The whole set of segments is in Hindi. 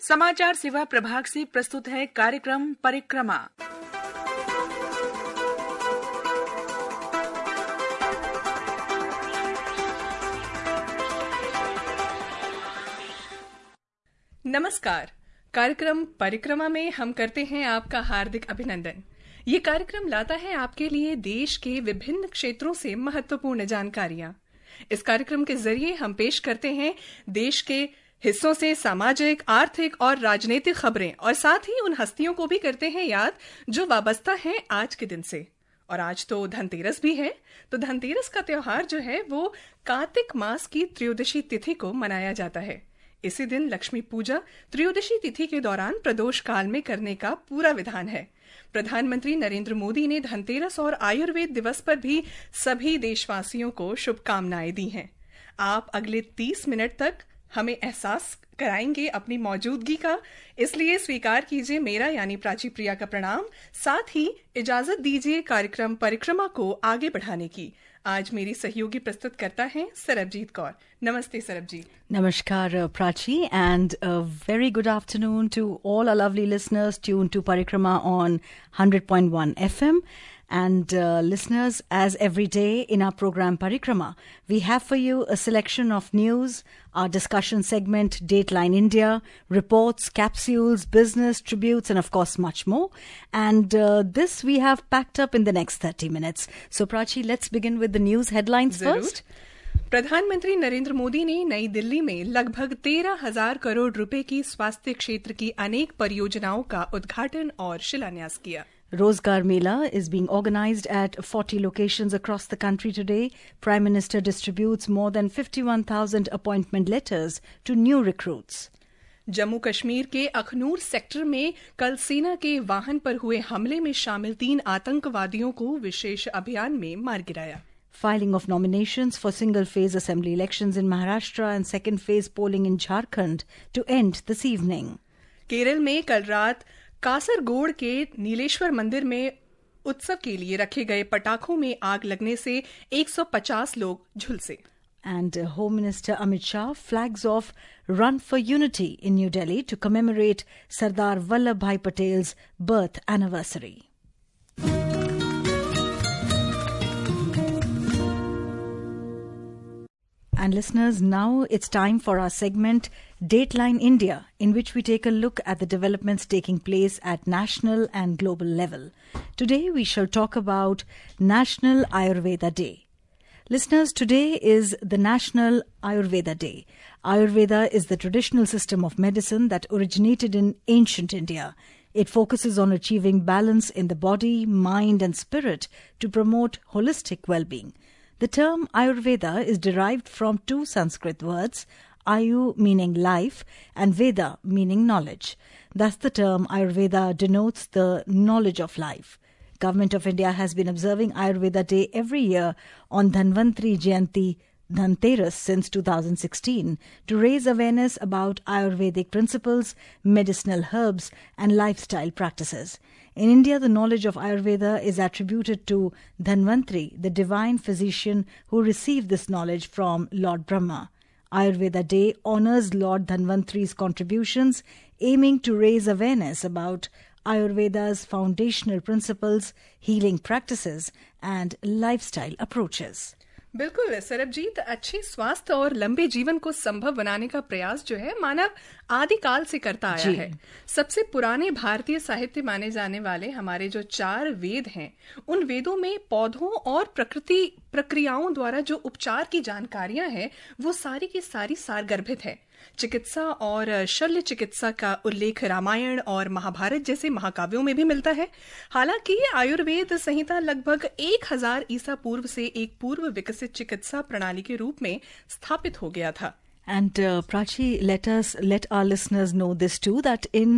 समाचार सेवा प्रभाग से प्रस्तुत है कार्यक्रम परिक्रमा। नमस्कार। कार्यक्रम परिक्रमा में हम करते हैं आपका हार्दिक अभिनंदन। ये कार्यक्रम लाता है आपके लिए देश के विभिन्न क्षेत्रों से महत्वपूर्ण जानकारियां। इस कार्यक्रम के जरिए हम पेश करते हैं देश के हिस्सों से सामाजिक, आर्थिक और राजनीतिक खबरें, और साथ ही उन हस्तियों को भी करते हैं याद जो वाबस्ता हैं आज के दिन से। और आज तो धनतेरस भी है, तो धनतेरस का त्योहार जो है वो कार्तिक मास की त्रयोदशी तिथि को मनाया जाता है। इसी दिन लक्ष्मी पूजा त्रयोदशी तिथि के दौरान प्रदोष काल में करने का पूरा विधान है। प्रधानमंत्री नरेंद्र मोदी ने धनतेरस और आयुर्वेद दिवस पर भी सभी देशवासियों को शुभकामनाएं दी हैं। आप अगले 30 मिनट तक हमें एहसास कराएंगे अपनी मौजूदगी का, इसलिए स्वीकार कीजिए मेरा यानी प्राची प्रिया का प्रणाम। साथ ही इजाजत दीजिए कार्यक्रम परिक्रमा को आगे बढ़ाने की। आज मेरी सहयोगी प्रस्तुत करता है सरबजीत कौर। नमस्ते Sarabjit. Namaskar, Prachi, and a very good afternoon to all our lovely listeners tuned to Parikrama on 100.1 FM. And listeners, as every day in our program Parikrama, we have for you a selection of news, our discussion segment, Dateline India, reports, capsules, business, tributes, and of course much more. And this we have packed up in the next 30 minutes. So Prachi, let's begin with the news headlines first. प्रधानमंत्री नरेंद्र मोदी ने नई दिल्ली में लगभग 13,000 करोड़ रुपए की स्वास्थ्य क्षेत्र की अनेक परियोजनाओं का उद्घाटन और शिलान्यास किया। Rozgar Mela is being organized at 40 locations across the country today. Prime Minister distributes more than 51,000 appointment letters to new recruits. Jammu Kashmir के अखनूर सेक्टर में कल सेना के वाहन पर हुए हमले में शामिल 3 आतंकवादियों को विशेष अभियान में मार गिराया। Filing of nominations for single-phase assembly elections in Maharashtra and second-phase polling in Jharkhand to end this evening. Kerala में कल रात कासरगोड के नीलेश्वर मंदिर में उत्सव के लिए रखे गए पटाखों में आग लगने से 150 लोग झुलसे। And Home Minister Amit Shah flags off Run for Unity in New Delhi to commemorate Sardar Vallabhbhai Patel's birth anniversary. And listeners, now it's time for our segment Dateline India, in which we take a look at the developments taking place at national and global level. Today we shall talk about National Ayurveda Day. Listeners, today is the National Ayurveda Day. Ayurveda is the traditional system of medicine that originated in ancient India. It focuses on achieving balance in the body, mind and spirit to promote holistic well-being. The term Ayurveda is derived from 2 Sanskrit words, Ayu meaning life and Veda meaning knowledge. Thus the term Ayurveda denotes the knowledge of life. Government of India has been observing Ayurveda Day every year on Dhanvantri Jayanti Dhanteras since 2016 to raise awareness about Ayurvedic principles, medicinal herbs and lifestyle practices. In India, the knowledge of Ayurveda is attributed to Dhanvantri, the divine physician who received this knowledge from Lord Brahma. Ayurveda Day honors Lord Dhanvantri's contributions, aiming to raise awareness about Ayurveda's foundational principles, healing practices and lifestyle approaches. बिल्कुल सरबजीत, अच्छे स्वास्थ्य और लंबे जीवन को संभव बनाने का प्रयास जो है मानव आदिकाल से करता आया है। सबसे पुराने भारतीय साहित्य माने जाने वाले हमारे जो 4 वेद हैं, उन वेदों में पौधों और प्रकृति प्रक्रियाओं द्वारा जो उपचार की जानकारियां हैं वो सारी की सारी सारगर्भित है। चिकित्सा और शल्य चिकित्सा का उल्लेख रामायण और महाभारत जैसे महाकाव्यों में भी मिलता है। हालांकि आयुर्वेद संहिता लगभग 1000 ईसा पूर्व से एक पूर्व विकसित चिकित्सा प्रणाली के रूप में स्थापित हो गया था। And Prachi, let our listeners know this too, that in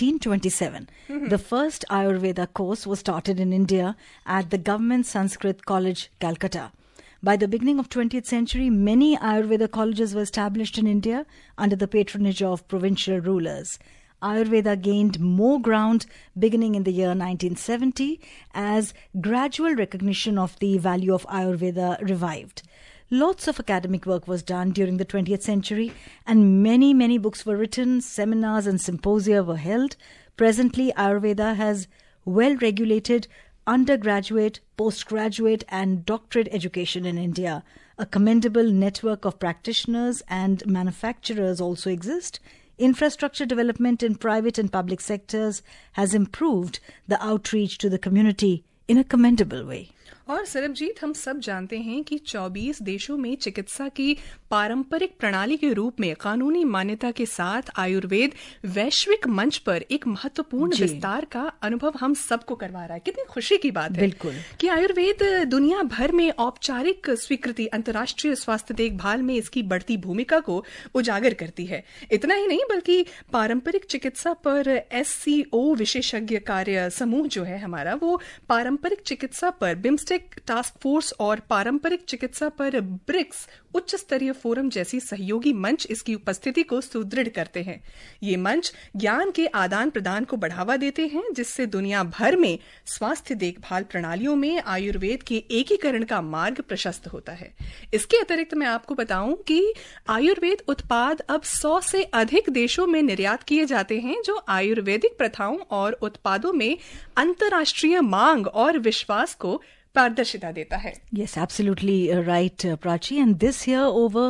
1827, the first Ayurveda course was started in India at the Government Sanskrit College, Calcutta. By the beginning of 20th century, many Ayurveda colleges were established in India under the patronage of provincial rulers. Ayurveda gained more ground beginning in the year 1970 as gradual recognition of the value of Ayurveda revived. Lots of academic work was done during the 20th century, and many books were written, seminars and symposia were held. Presently, Ayurveda has well-regulated undergraduate, postgraduate and doctorate education in India. A commendable network of practitioners and manufacturers also exist. Infrastructure development in private and public sectors has improved the outreach to the community in a commendable way. और सरबजीत, हम सब जानते हैं कि 24 देशों में चिकित्सा की पारंपरिक प्रणाली के रूप में कानूनी मान्यता के साथ आयुर्वेद वैश्विक मंच पर एक महत्वपूर्ण विस्तार का अनुभव हम सबको करवा रहा है। कितनी खुशी की बात है बिल्कुल कि आयुर्वेद दुनिया भर में औपचारिक स्वीकृति अंतर्राष्ट्रीय स्वास्थ्य देखभाल में इसकी बढ़ती भूमिका को उजागर करती है। इतना ही नहीं बल्कि पारंपरिक चिकित्सा पर SCO विशेषज्ञ कार्य समूह जो है हमारा, वो पारंपरिक चिकित्सा पर बिम्स्टेक टास्क फोर्स और पारंपरिक चिकित्सा पर ब्रिक्स उच्च स्तरीय फोरम जैसी सहयोगी मंच इसकी उपस्थिति को सुदृढ़ करते हैं। ये मंच ज्ञान के आदान प्रदान को बढ़ावा देते हैं, जिससे दुनिया भर में स्वास्थ्य देखभाल प्रणालियों में आयुर्वेद के एकीकरण का मार्ग प्रशस्त होता है। इसके अतिरिक्त मैं आपको बताऊं कि आयुर्वेद उत्पाद अब 100 से अधिक देशों में निर्यात किए जाते हैं, जो आयुर्वेदिक प्रथाओं और उत्पादों में अंतर्राष्ट्रीय मांग और विश्वास को पारदर्शिता देता है। Yes, absolutely right, Prachi. And this year, over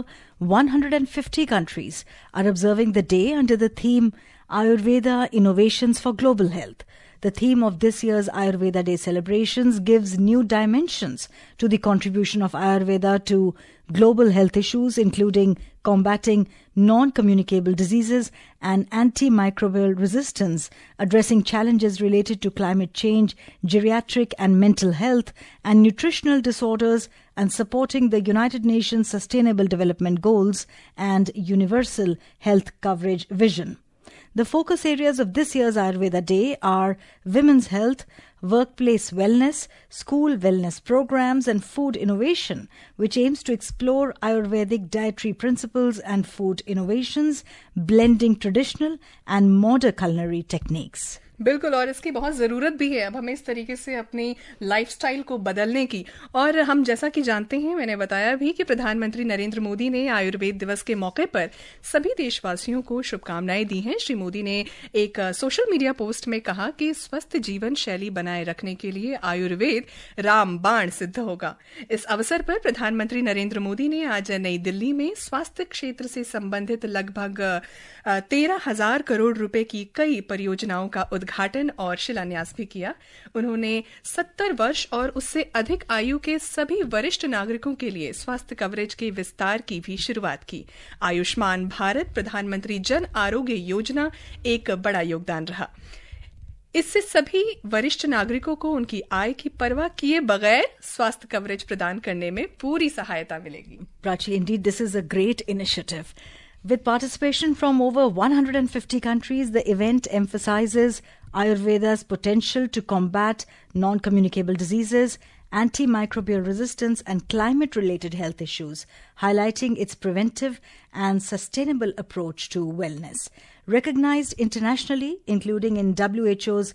150 countries are observing the day under the theme Ayurveda Innovations for Global Health. The theme of this year's Ayurveda Day celebrations gives new dimensions to the contribution of Ayurveda to global health issues, including combating non-communicable diseases and antimicrobial resistance, addressing challenges related to climate change, geriatric and mental health, and nutritional disorders, and supporting the United Nations Sustainable Development Goals and Universal Health Coverage Vision. The focus areas of this year's Ayurveda Day are women's health, workplace wellness, school wellness programs, and food innovation, which aims to explore Ayurvedic dietary principles and food innovations, blending traditional and modern culinary techniques. बिल्कुल, और इसकी बहुत ज़रूरत भी है अब हमें इस तरीके से अपनी लाइफस्टाइल को बदलने की। और हम जैसा कि जानते हैं, मैंने बताया भी कि प्रधानमंत्री नरेंद्र मोदी ने आयुर्वेद दिवस के मौके पर सभी देशवासियों को शुभकामनाएं दी हैं। श्री मोदी ने एक सोशल मीडिया पोस्ट में कहा कि स्वस्थ जीवन शैली बनाए रखने के लिए आयुर्वेद रामबाण सिद्ध होगा। इस अवसर पर प्रधानमंत्री नरेंद्र मोदी ने आज नई दिल्ली में स्वास्थ्य क्षेत्र से संबंधित लगभग 13,000 करोड़ रुपए की कई परियोजनाओं का उद्घाटन और शिलान्यास भी किया। उन्होंने 70 वर्ष और उससे अधिक आयु के सभी वरिष्ठ नागरिकों के लिए स्वास्थ्य कवरेज के विस्तार की भी शुरुआत की। आयुष्मान भारत प्रधानमंत्री जन आरोग्य योजना एक बड़ा योगदान रहा। इससे सभी वरिष्ठ नागरिकों को उनकी आय की परवाह किए बगैर स्वास्थ्य कवरेज प्रदान करने में पूरी सहायता मिलेगी। Prachi, indeed, this is a great initiative. With participation from over 150 countries, the event emphasizes Ayurveda's potential to combat non-communicable diseases, antimicrobial resistance, and climate-related health issues, highlighting its preventive and sustainable approach to wellness. Recognized internationally, including in WHO's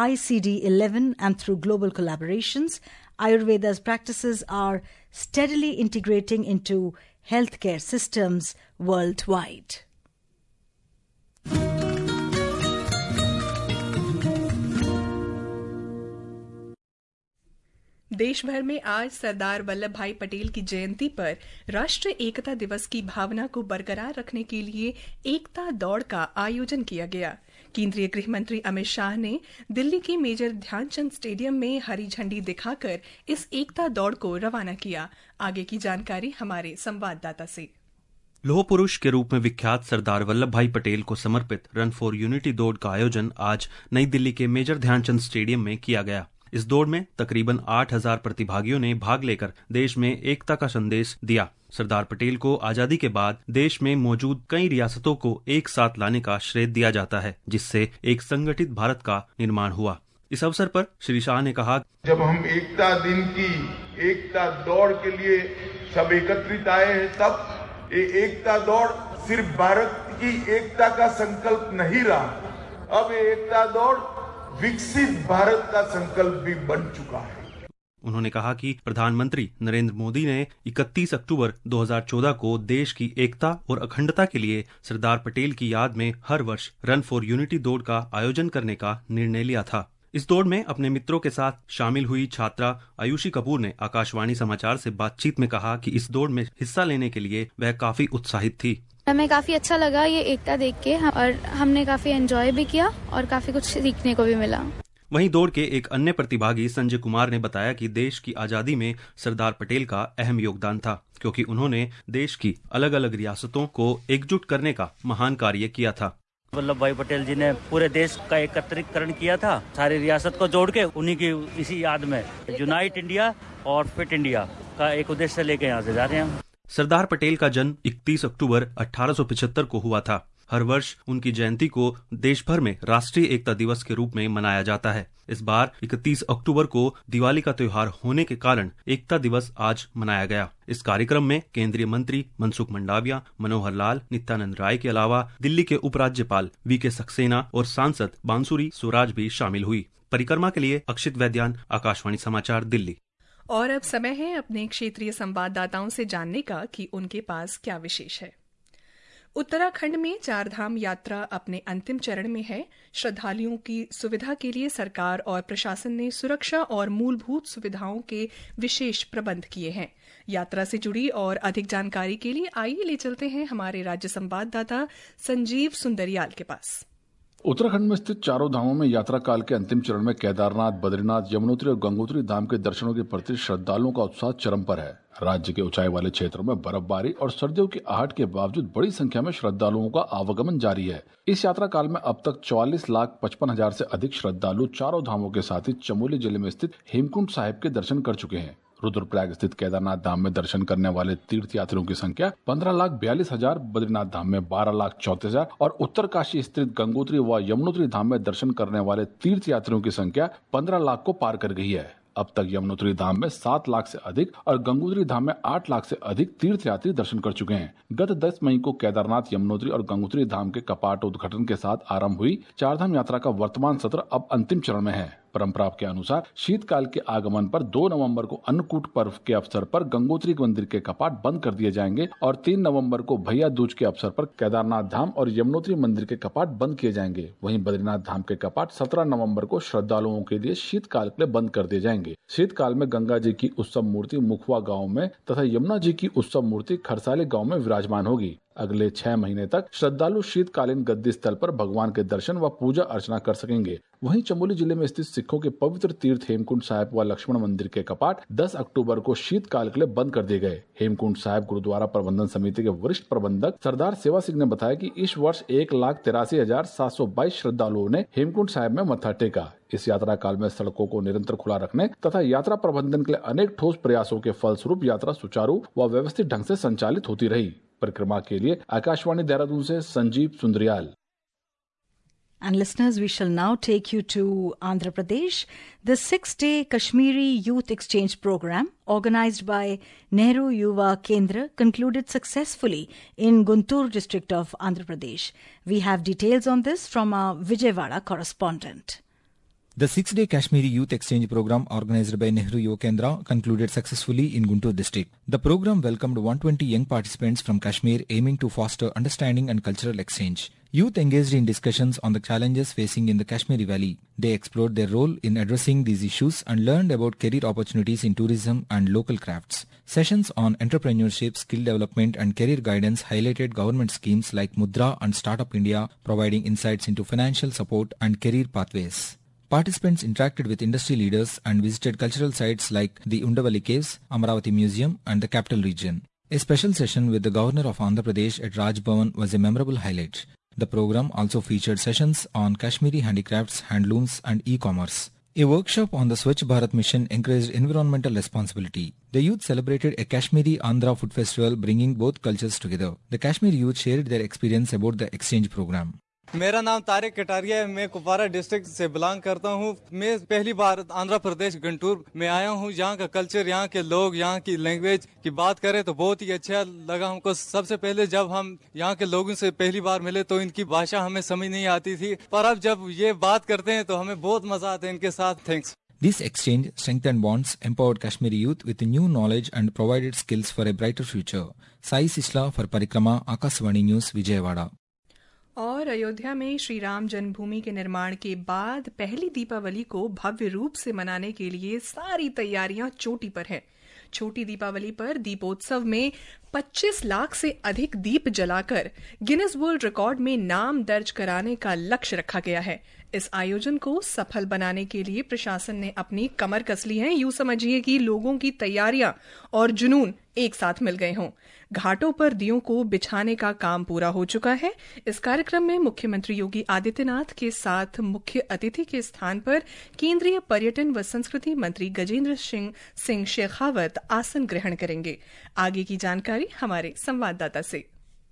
ICD-11 and through global collaborations, Ayurveda's practices are steadily integrating into healthcare systems worldwide. देश भर में आज सरदार वल्लभ भाई पटेल की जयंती पर राष्ट्रीय एकता दिवस की भावना को बरकरार रखने के लिए एकता दौड़ का आयोजन किया गया। केंद्रीय गृह मंत्री अमित शाह ने दिल्ली के मेजर ध्यानचंद स्टेडियम में हरी झंडी दिखाकर इस एकता दौड़ को रवाना किया। आगे की जानकारी हमारे संवाददाता से। लौह पुरुष के रूप में विख्यात सरदार वल्लभ भाई पटेल को समर्पित रन फॉर यूनिटी दौड़ का आयोजन आज नई दिल्ली के मेजर ध्यानचंद स्टेडियम में किया गया। इस दौड़ में तकरीबन 8,000 प्रतिभागियों ने भाग लेकर देश में एकता का संदेश दिया। सरदार पटेल को आजादी के बाद देश में मौजूद कई रियासतों को एक साथ लाने का श्रेय दिया जाता है, जिससे एक संगठित भारत का निर्माण हुआ। इस अवसर पर श्री शाह ने कहा, जब हम एकता दिन की एकता दौड़ के लिए सब एकत्रित आए हैं, तब ये एकता दौड़ सिर्फ भारत की एकता का संकल्प नहीं रहा, अब ये एकता दौड़ विकसित भारत का संकल्प भी बन चुका है। उन्होंने कहा कि प्रधानमंत्री नरेंद्र मोदी ने 31 अक्टूबर 2014 को देश की एकता और अखंडता के लिए सरदार पटेल की याद में हर वर्ष रन फॉर यूनिटी दौड़ का आयोजन करने का निर्णय लिया था। इस दौड़ में अपने मित्रों के साथ शामिल हुई छात्रा आयुषी कपूर ने आकाशवाणी समाचार से बातचीत में कहा कि इस दौड़ में हिस्सा लेने के लिए वह काफी उत्साहित थी। हमें काफी अच्छा लगा ये एकता देख के और हमने काफी एंजॉय भी किया और काफी कुछ सीखने को भी मिला। वहीं दौड़ के एक अन्य प्रतिभागी संजय कुमार ने बताया कि देश की आजादी में सरदार पटेल का अहम योगदान था, क्योंकि उन्होंने देश की अलग अलग रियासतों को एकजुट करने का महान कार्य किया था। वल्लभ भाई पटेल जी ने पूरे देश का एकत्रीकरण किया था, सारी रियासत को जोड़ के उन्हीं की इसी याद में यूनाइट इंडिया और फिट इंडिया का एक उद्देश्य लेके यहाँ से जा रहे हैं। सरदार पटेल का जन्म 31 अक्टूबर 1875 को हुआ था। हर वर्ष उनकी जयंती को देश भर में राष्ट्रीय एकता दिवस के रूप में मनाया जाता है। इस बार 31 अक्टूबर को दिवाली का त्योहार होने के कारण एकता दिवस आज मनाया गया। इस कार्यक्रम में केंद्रीय मंत्री मनसुख मंडाविया, मनोहर लाल, नित्यानंद राय के अलावा दिल्ली के उपराज्यपाल वीके सक्सेना और सांसद बांसुरी स्वराज भी शामिल हुई। परिक्रमा के लिए अक्षित वैद्यान, आकाशवाणी समाचार, दिल्ली। और अब समय है अपने क्षेत्रीय संवाददाताओं से जानने का कि उनके पास क्या विशेष है। उत्तराखंड में चारधाम यात्रा अपने अंतिम चरण में है। श्रद्धालुओं की सुविधा के लिए सरकार और प्रशासन ने सुरक्षा और मूलभूत सुविधाओं के विशेष प्रबंध किए हैं। यात्रा से जुड़ी और अधिक जानकारी के लिए आइए ले चलते हैं हमारे राज्य संवाददाता संजीव सुंदरियाल के पास। उत्तराखंड में स्थित चारों धामों में यात्रा काल के अंतिम चरण में केदारनाथ, बद्रीनाथ, यमुनोत्री और गंगोत्री धाम के दर्शनों के प्रति श्रद्धालुओं का उत्साह चरम पर है। राज्य के ऊंचाई वाले क्षेत्रों में बर्फबारी और सर्दियों की आहट के बावजूद बड़ी संख्या में श्रद्धालुओं का आवागमन जारी है। इस यात्रा काल में अब तक 44,55,000 से अधिक श्रद्धालु चारों धामों के साथ ही चमोली जिले में स्थित हेमकुंड साहिब के दर्शन कर चुके हैं। रुद्रप्रयाग स्थित केदारनाथ धाम में दर्शन करने वाले तीर्थ यात्रियों की संख्या 15,42,000, बद्रीनाथ धाम में 12,34,000 और उत्तरकाशी स्थित गंगोत्री व यमुनोत्री धाम में दर्शन करने वाले तीर्थ यात्रियों की संख्या 15 लाख को पार कर गई है। अब तक यमुनोत्री धाम में 7 लाख से अधिक और गंगोत्री धाम में 8 लाख से अधिक तीर्थ यात्री दर्शन कर चुके हैं। गत 10 मई को केदारनाथ, यमुनोत्री और गंगोत्री धाम के कपाट उद्घाटन के साथ आरंभ हुई चारधाम यात्रा का वर्तमान सत्र अब अंतिम चरण में है। परंपरा के अनुसार शीतकाल के आगमन पर 2 नवंबर को अन्नकूट पर्व के अवसर पर गंगोत्री मंदिर के कपाट बंद कर दिए जाएंगे और 3 नवंबर को भैया दूज के अवसर पर केदारनाथ धाम और यमुनोत्री मंदिर के कपाट बंद किए जाएंगे। वहीं बद्रीनाथ धाम के कपाट 17 नवंबर को श्रद्धालुओं के लिए शीतकाल के लिए बंद कर दिए जाएंगे। शीतकाल में गंगा जी की उत्सव मूर्ति मुखवा गाँव में तथा यमुना जी की उत्सव मूर्ति खरसाली गाँव में विराजमान होगी। अगले 6 महीने तक श्रद्धालु शीतकालीन गद्दी स्थल पर भगवान के दर्शन व पूजा अर्चना कर सकेंगे। वहीं चमोली जिले में स्थित सिखों के पवित्र तीर्थ हेमकुंड साहिब व लक्ष्मण मंदिर के कपाट 10 अक्टूबर को शीतकाल के लिए बंद कर दिए गए। हेमकुंड साहिब गुरुद्वारा प्रबंधन समिति के वरिष्ठ प्रबंधक सरदार सेवा सिंह ने बताया कि इस वर्ष 1,83,722 श्रद्धालुओं ने हेमकुंड साहिब में मत्था टेका। इस यात्रा काल में सड़कों को निरंतर खुला रखने तथा यात्रा प्रबंधन के लिए अनेक ठोस प्रयासों के फलस्वरूप यात्रा सुचारू व व्यवस्थित ढंग से संचालित होती रही। परिक्रमा के लिए आकाशवाणी देहरादून से Sanjeev Sundriyal. And listeners, we shall now take you to Andhra Pradesh. The 6-day Kashmiri Youth Exchange Program, organized by Nehru Yuva Kendra, concluded successfully in Guntur district of Andhra Pradesh. We have details on this from our Vijayawada correspondent. The 6-day Kashmiri Youth Exchange Program organized by Nehru Yuva Kendra concluded successfully in Guntur district. The program welcomed 120 young participants from Kashmir, aiming to foster understanding and cultural exchange. Youth engaged in discussions on the challenges facing in the Kashmiri Valley. They explored their role in addressing these issues and learned about career opportunities in tourism and local crafts. Sessions on entrepreneurship, skill development and career guidance highlighted government schemes like Mudra and Startup India, providing insights into financial support and career pathways. Participants interacted with industry leaders and visited cultural sites like the Undavali Caves, Amaravati Museum and the Capital Region. A special session with the Governor of Andhra Pradesh at Raj Bhavan was a memorable highlight. The program also featured sessions on Kashmiri handicrafts, handlooms and e-commerce. A workshop on the Swachh Bharat mission encouraged environmental responsibility. The youth celebrated a Kashmiri Andhra food festival bringing both cultures together. The Kashmiri youth shared their experience about the exchange program. मेरा नाम तारिक कटारिया है। मैं कुपवारा डिस्ट्रिक्ट से बिलोंग करता हूँ। मैं पहली बार आंध्र प्रदेश गुंटूर में आया हूँ। यहाँ का कल्चर, यहाँ के लोग, यहाँ की लैंग्वेज की बात करें तो बहुत ही अच्छा लगा हमको। सबसे पहले जब हम यहाँ के लोगों से पहली बार मिले तो इनकी भाषा हमें समझ नहीं आती थी, पर अब जब ये बात करते हैं तो हमें बहुत मजा आता है इनके साथ। Thanks. This exchange strengthened bonds, empowered Kashmiri youth with new knowledge and provided skills for a brighter future. Sai Sisla for Parikrama, Akashvani News, Vijayawada. और अयोध्या में श्री राम जन्मभूमि के निर्माण के बाद पहली दीपावली को भव्य रूप से मनाने के लिए सारी तैयारियां चोटी पर हैं। छोटी दीपावली पर दीपोत्सव में 25 लाख से अधिक दीप जलाकर गिनेस वर्ल्ड रिकॉर्ड में नाम दर्ज कराने का लक्ष्य रखा गया है। इस आयोजन को सफल बनाने के लिए प्रशासन ने अपनी कमर कस ली है। यूं समझिए कि लोगों की तैयारियां और जुनून एक साथ मिल गए हों। घाटों पर दियों को बिछाने का काम पूरा हो चुका है। इस कार्यक्रम में मुख्यमंत्री योगी आदित्यनाथ के साथ मुख्य अतिथि के स्थान पर केंद्रीय पर्यटन व संस्कृति मंत्री गजेंद्र सिंह शेखावत आसन ग्रहण करेंगे। आगे की जानकारी हमारे संवाददाता से।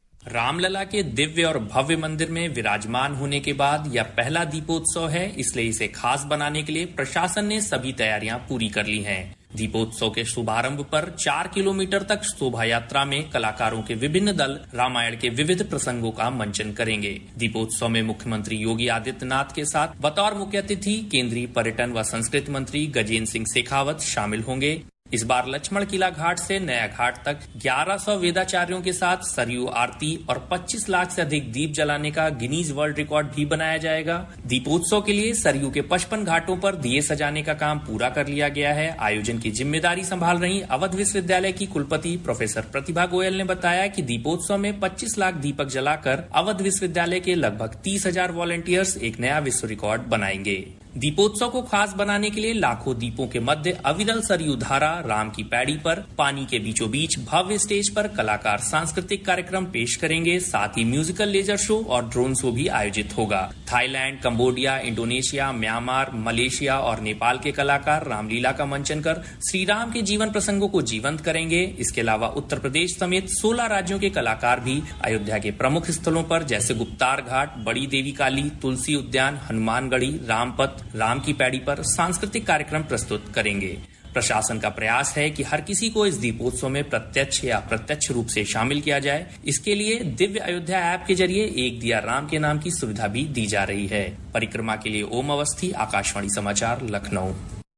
रामलला के दिव्य और भव्य मंदिर में विराजमान होने के बाद यह पहला दीपोत्सव है, इसलिए इसे खास बनाने के लिए प्रशासन ने सभी तैयारियां पूरी कर ली हैं। दीपोत्सव के शुभारंभ पर 4 किलोमीटर तक शोभा यात्रा में कलाकारों के विभिन्न दल रामायण के विविध प्रसंगों का मंचन करेंगे। दीपोत्सव में मुख्यमंत्री योगी आदित्यनाथ के साथ बतौर मुख्य अतिथि केंद्रीय पर्यटन व संस्कृति मंत्री गजेंद्र सिंह शेखावत शामिल होंगे। इस बार लक्ष्मण किला घाट से नया घाट तक 1100 वेदाचार्यों के साथ सरयू आरती और 25 लाख से अधिक दीप जलाने का गिनीज वर्ल्ड रिकॉर्ड भी बनाया जाएगा। दीपोत्सव के लिए सरयू के 55 घाटों पर दिए सजाने का काम पूरा कर लिया गया है। आयोजन की जिम्मेदारी संभाल रही अवध विश्वविद्यालय की कुलपति प्रोफेसर प्रतिभा गोयल ने बताया कि दीपोत्सव में 25 लाख दीपक जलाकर अवध विश्वविद्यालय के लगभग 30,000 वॉलंटियर्स एक नया विश्व रिकॉर्ड बनाएंगे। दीपोत्सव को खास बनाने के लिए लाखों दीपों के मध्य अविरल सरयू धारा राम की पैड़ी पर पानी के बीचों बीच भव्य स्टेज पर कलाकार सांस्कृतिक कार्यक्रम पेश करेंगे। साथ ही म्यूजिकल लेजर शो और ड्रोन शो भी आयोजित होगा। Thailand, Cambodia, Indonesia, Myanmar, Malaysia और नेपाल के कलाकार रामलीला का मंचन कर श्री राम के जीवन प्रसंगों को जीवंत करेंगे। इसके अलावा उत्तर प्रदेश समेत 16 राज्यों के कलाकार भी अयोध्या के प्रमुख स्थलों पर जैसे गुप्तार घाट, बड़ी देवी काली, तुलसी उद्यान, हनुमानगढ़ी, रामपथ, राम की पैड़ी पर सांस्कृतिक कार्यक्रम प्रस्तुत करेंगे। प्रशासन का प्रयास है कि हर किसी को इस दीपोत्सव में प्रत्यक्ष या अप्रत्यक्ष रूप से शामिल किया जाए। इसके लिए दिव्य अयोध्या ऐप के जरिए एक दिया राम के नाम की सुविधा भी दी जा रही है। परिक्रमा के लिए ओम अवस्थी, आकाशवाणी समाचार, Lucknow.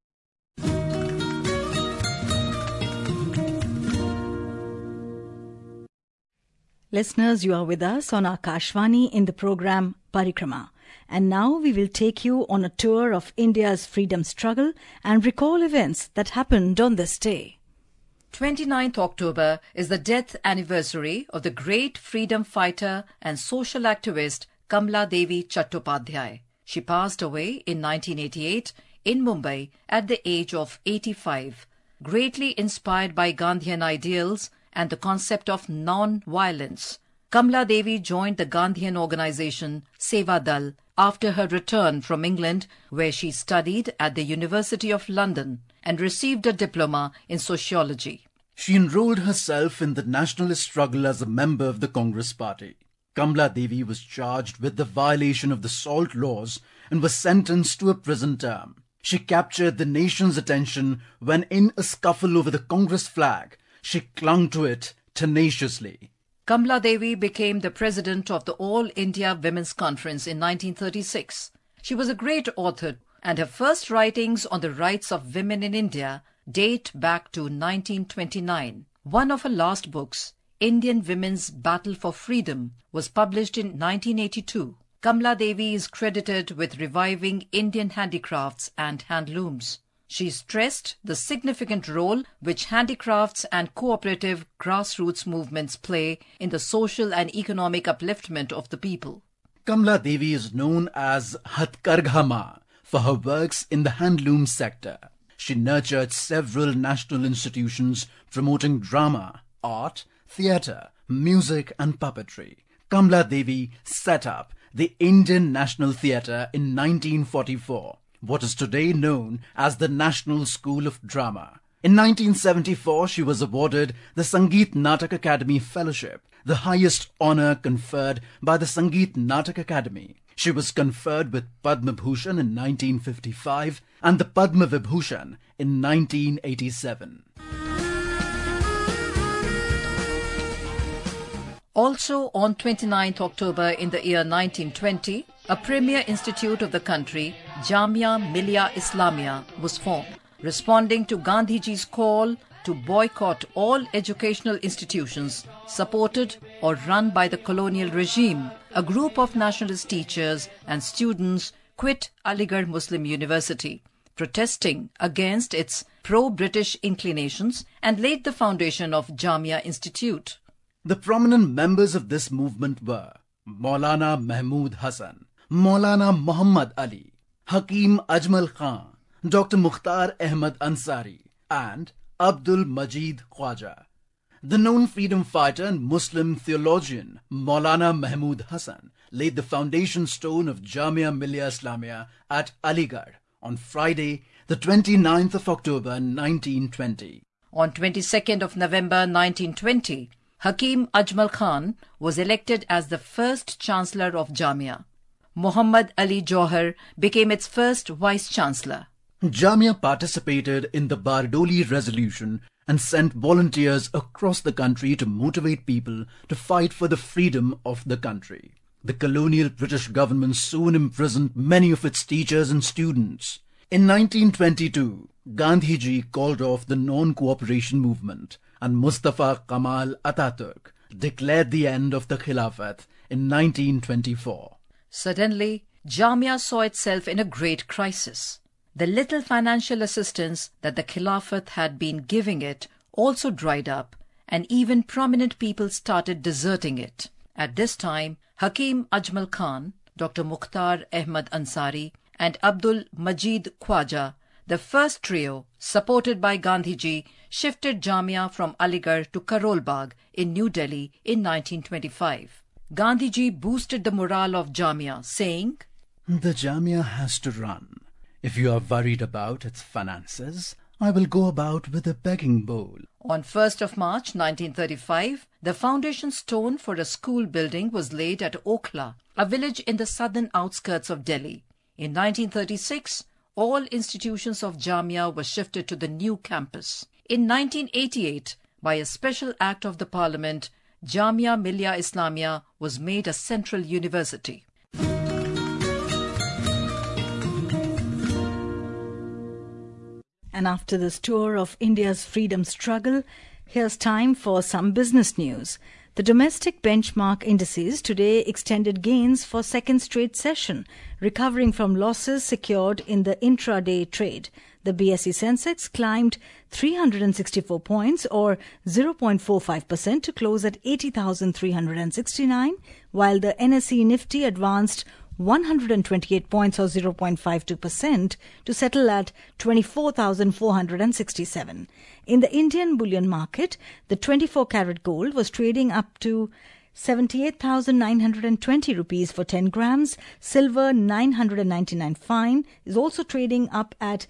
Listeners, you are with us on Akashvani in the program Parikrama. And now we will take you on a tour of India's freedom struggle and recall events that happened on this day. 29th October is the death anniversary of the great freedom fighter and social activist Kamla Devi Chattopadhyay. She passed away in 1988 in Mumbai at the age of 85. Greatly inspired by Gandhian ideals and the concept of non-violence, Kamla Devi joined the Gandhian organization Seva Dal after her return from England, where she studied at the University of London and received a diploma in sociology. She enrolled herself in the nationalist struggle as a member of the Congress Party. Kamla Devi was charged with the violation of the salt laws and was sentenced to a prison term. She captured the nation's attention when, in a scuffle over the Congress flag, she clung to it tenaciously. Kamla Devi became the president of the All India Women's Conference in 1936. She was a great author, and her first writings on the rights of women in India date back to 1929. One of her last books, Indian Women's Battle for Freedom, was published in 1982. Kamla Devi is credited with reviving Indian handicrafts and handlooms. She stressed the significant role which handicrafts and cooperative grassroots movements play in the social and economic upliftment of the people. Kamla Devi is known as Hatkargha Ma for her works in the handloom sector. She nurtured several national institutions promoting drama, art, theatre, music and puppetry. Kamla Devi set up the Indian National Theatre in 1944. What is today known as the National School of Drama. In 1974, she was awarded the Sangeet Natak Academy Fellowship, the highest honour conferred by the Sangeet Natak Academy. She was conferred with Padma Bhushan in 1955 and the Padma Vibhushan in 1987. Also on 29th October in the year 1920, a premier institute of the country, Jamia Millia Islamia was formed, responding to Gandhiji's call to boycott all educational institutions supported or run by the colonial regime. A group of nationalist teachers and students quit Aligarh Muslim University, protesting against its pro-British inclinations, and laid the foundation of Jamia Institute. The prominent members of this movement were Maulana Mahmud Hassan, Maulana Muhammad Ali, Hakim Ajmal Khan, Dr. Mukhtar Ahmad Ansari, and Abdul Majid Khwaja. The known freedom fighter and Muslim theologian Maulana Mahmud Hassan laid the foundation stone of Jamia Millia Islamia at Aligarh on Friday, the 29th of October 1920. On 22nd of November 1920, Hakim Ajmal Khan was elected as the first Chancellor of Jamia. Muhammad Ali Johar became its first Vice-Chancellor. Jamia participated in the Bardoli Resolution and sent volunteers across the country to motivate people to fight for the freedom of the country. The colonial British government soon imprisoned many of its teachers and students. In 1922, Gandhiji called off the non-cooperation movement, and Mustafa Kemal Ataturk declared the end of the Khilafat in 1924. Suddenly, Jamia saw itself in a great crisis. The little financial assistance that the Khilafat had been giving it also dried up, and even prominent people started deserting it. At this time, Hakim Ajmal Khan, Dr. Mukhtar Ahmad Ansari, and Abdul Majid Khwaja, the first trio, supported by Gandhiji, shifted Jamia from Aligarh to Karol Bagh in New Delhi in 1925. Gandhiji boosted the morale of Jamia, saying, "The Jamia has to run. If you are worried about its finances, I will go about with a begging bowl." On 1st of March 1935, the foundation stone for a school building was laid at Okhla, a village in the southern outskirts of Delhi. In 1936, all institutions of Jamia were shifted to the new campus. In 1988, by a special act of the Parliament, Jamia Millia Islamia was made a central university. And after this tour of India's freedom struggle, here's time for some business news. The domestic benchmark indices today extended gains for second straight session, recovering from losses secured in the intraday trade. The BSE Sensex climbed 364 points or 0.45% to close at 80,369, while the NSE Nifty advanced 128 points or 0.52% to settle at 24,467. In the Indian bullion market, the 24-carat gold was trading up to 78,920 rupees for 10 grams. Silver 999 fine is also trading up at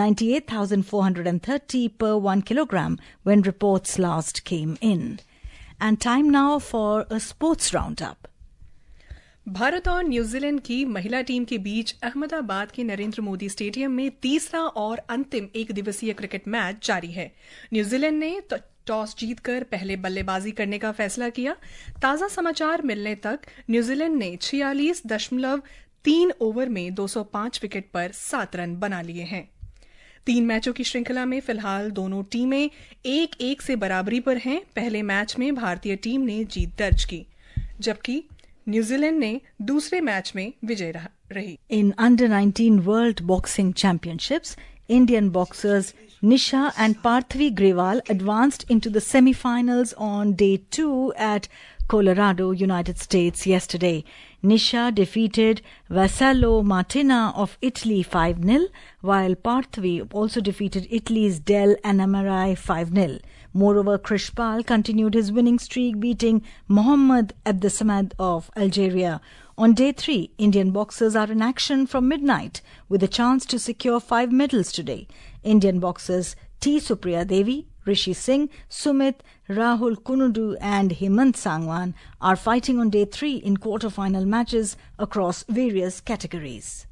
98,430 per 1 kilogram when reports last came in. And time now for a sports roundup. Bharat और न्यूजीलैंड की महिला टीम के बीच अहमदाबाद के नरेंद्र मोदी स्टेडियम में तीसरा और अंतिम एक दिवसीय क्रिकेट मैच जारी है। न्यूजीलैंड ने टॉस जीतकर पहले बल्लेबाजी करने का फैसला किया। ताजा समाचार मिलने तक न्यूजीलैंड ने 46.3 ओवर में 205 विकेट पर 7 रन बना लिए हैं। 3 मैचों की श्रृंखला में फिलहाल दोनों टीमें 1-1 से बराबरी पर हैं। पहले मैच में भारतीय टीम ने जीत दर्ज की, जबकि न्यूजीलैंड ने दूसरे मैच में विजय रही। In Under-19 World Boxing Championships, Indian boxers Nisha and Parthvi Grewal advanced into the semi-finals on day 2 at Colorado, United States yesterday. Nisha defeated Vassallo Martina of Italy 5-0, while Parthvi also defeated Italy's Del Anamarai 5-0. Moreover, Krishpal continued his winning streak, beating Mohammad Abdesamad of Algeria. On day 3, Indian boxers are in action from midnight with a chance to secure 5 medals today. Indian boxers T. Supriya Devi, Rishi Singh, Sumit, Rahul Kunudu and Hemant Sangwan are fighting on day 3 in quarter-final matches across various categories.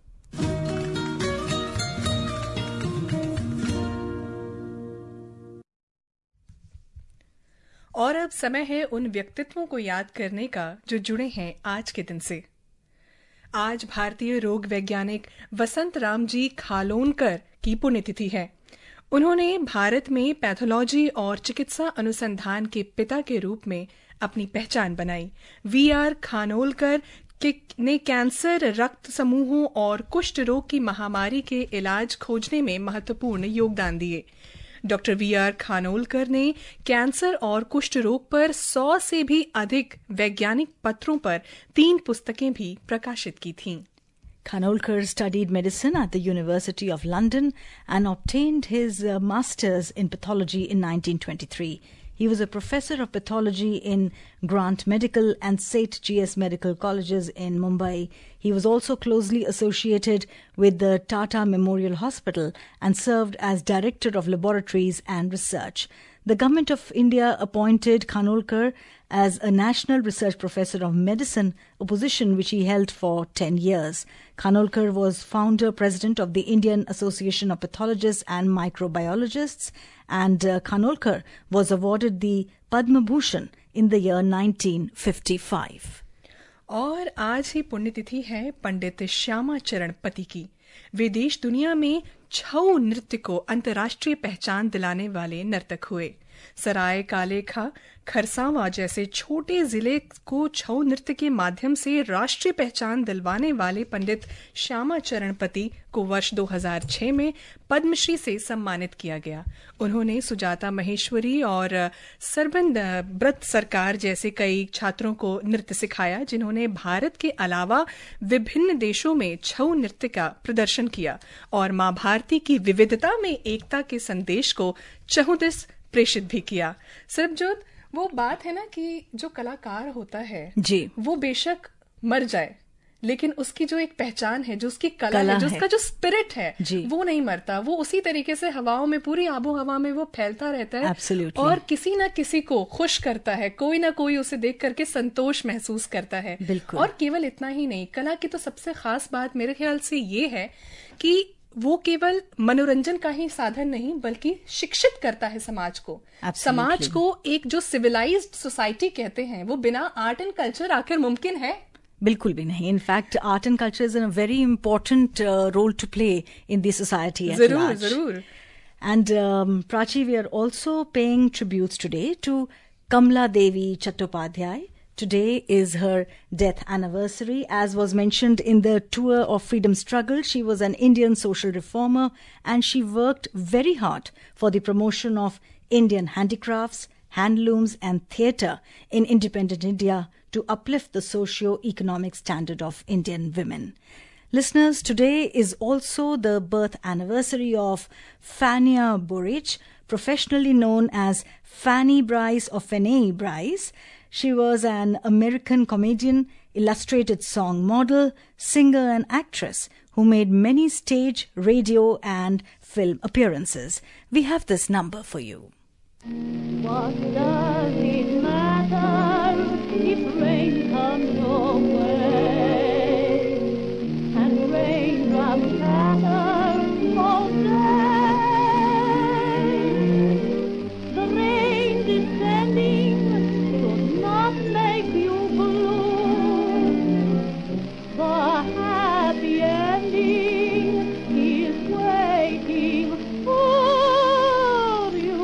और अब समय है उन व्यक्तित्वों को याद करने का जो जुड़े हैं आज के दिन से। आज भारतीय रोग वैज्ञानिक वसंत राम जी खानोलकर की पुण्यतिथि है। उन्होंने भारत में पैथोलॉजी और चिकित्सा अनुसंधान के पिता के रूप में अपनी पहचान बनाई। वीआर खानोलकर ने कैंसर, रक्त समूहों और कुष्ठ रोग की महामारी के इलाज खोजने में महत्वपूर्ण योगदान दिए। डॉक्टर वीआर खानोलकर ने कैंसर और कुष्ठ रोग पर 100 से भी अधिक वैज्ञानिक पत्रों पर 3 पुस्तकें भी प्रकाशित की थीं। Khanolkar studied medicine at the University of London and obtained his master's in pathology in 1923. He was a professor of pathology in Grant Medical and St. G.S. Medical Colleges in Mumbai. He was also closely associated with the Tata Memorial Hospital and served as Director of Laboratories and Research. The Government of India appointed Khanolkar as a National Research Professor of Medicine, a position which he held for 10 years. Khanolkar was founder-president of the Indian Association of Pathologists and Microbiologists, and Khanolkar was awarded the Padma Bhushan in the year 1955. और आज ही पुण्यतिथि है पंडित श्यामा चरण पति की। वे देश दुनिया में छऊ नृत्य को अंतर्राष्ट्रीय पहचान दिलाने वाले नर्तक हुए। सराय कालेखा, खरसावां जैसे छोटे जिले को छऊ नृत्य के माध्यम से राष्ट्रीय पहचान दिलवाने वाले पंडित श्यामा चरण पति को वर्ष 2006 में पद्मश्री से सम्मानित किया गया। उन्होंने सुजाता महेश्वरी और सरबंद ब्रत सरकार जैसे कई छात्रों को नृत्य सिखाया, जिन्होंने भारत के अलावा विभिन्न देशों में छऊ नृत्य का प्रदर्शन किया और मां भारती की विविधता में एकता के संदेश को चहुदिस प्रेषित भी किया। सरबजोत, वो बात है ना कि जो कलाकार होता है जी, वो बेशक मर जाए, लेकिन उसकी जो एक पहचान है, जो उसकी कला है, जो उसका जो स्पिरिट है, वो नहीं मरता। वो उसी तरीके से हवाओं में, पूरी आबो हवा में वो फैलता रहता है। Absolutely. और किसी ना किसी को खुश करता है, कोई ना कोई उसे देख करके संतोष महसूस करता है। और केवल इतना ही नहीं, कला की तो सबसे खास बात मेरे ख्याल से ये है कि वो केवल मनोरंजन का ही साधन नहीं, बल्कि शिक्षित करता है समाज को। समाज को एक जो सिविलाइज्ड सोसाइटी कहते हैं, वो बिना आर्ट एंड कल्चर आखिर मुमकिन है? बिल्कुल भी नहीं। In fact art and culture is a very important role to play in the society at large. जरूर। And Prachi, we are also paying tributes today to Kamala Devi Chattopadhyay. Today is her death anniversary. As was mentioned in the tour of freedom struggle, she was an Indian social reformer and she worked very hard for the promotion of Indian handicrafts, handlooms and theatre in independent India to uplift the socio-economic standard of Indian women. Listeners, today is also the birth anniversary of Fania Burich, professionally known as Fanny Bryce or Fanny Bryce. She was an American comedian, illustrated song model, singer and actress who made many stage, radio and film appearances. We have this number for you. What does it matter if rain comes your way and raindrops patter all day? The rain descending not make you blue. The happy ending is waiting for you.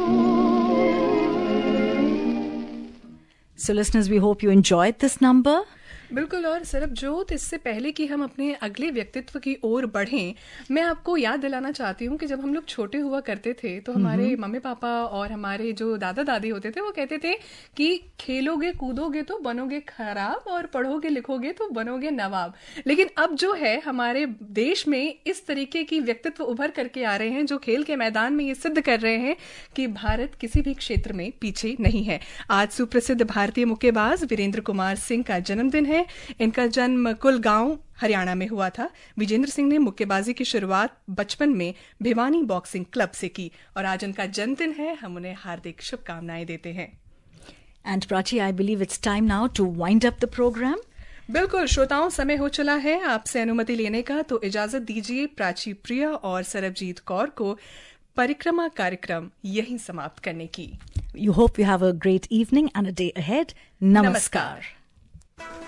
So listeners, we hope you enjoyed this number. बिल्कुल। और सरबजोत, इससे पहले कि हम अपने अगले व्यक्तित्व की ओर बढ़ें, मैं आपको याद दिलाना चाहती हूँ कि जब हम लोग छोटे हुआ करते थे तो हमारे मम्मी पापा और हमारे जो दादा दादी होते थे वो कहते थे कि खेलोगे कूदोगे तो बनोगे खराब और पढ़ोगे लिखोगे तो बनोगे नवाब। लेकिन अब जो है हमारे देश में इस तरीके की व्यक्तित्व उभर करके आ रहे हैं जो खेल के मैदान में ये सिद्ध कर रहे हैं कि भारत किसी भी क्षेत्र में पीछे नहीं है। आज सुप्रसिद्ध भारतीय मुक्केबाज वीरेंद्र कुमार सिंह का जन्मदिन है। इनका जन्म कुलगांव, हरियाणा में हुआ था। विजेंद्र सिंह ने मुक्केबाजी की शुरुआत बचपन में भिवानी बॉक्सिंग क्लब से की और आज उनका जन्मदिन है। हम उन्हें हार्दिक शुभकामनाएं देते हैं। And Prachi, I believe it's time now to wind up the program. बिल्कुल श्रोताओं, समय हो चला है आपसे अनुमति लेने का, तो इजाजत दीजिए प्राची प्रिया और सरबजीत कौर को परिक्रमा कार्यक्रम यहीं समाप्त करने की। You hope you have a great evening and a day ahead. Namaskar.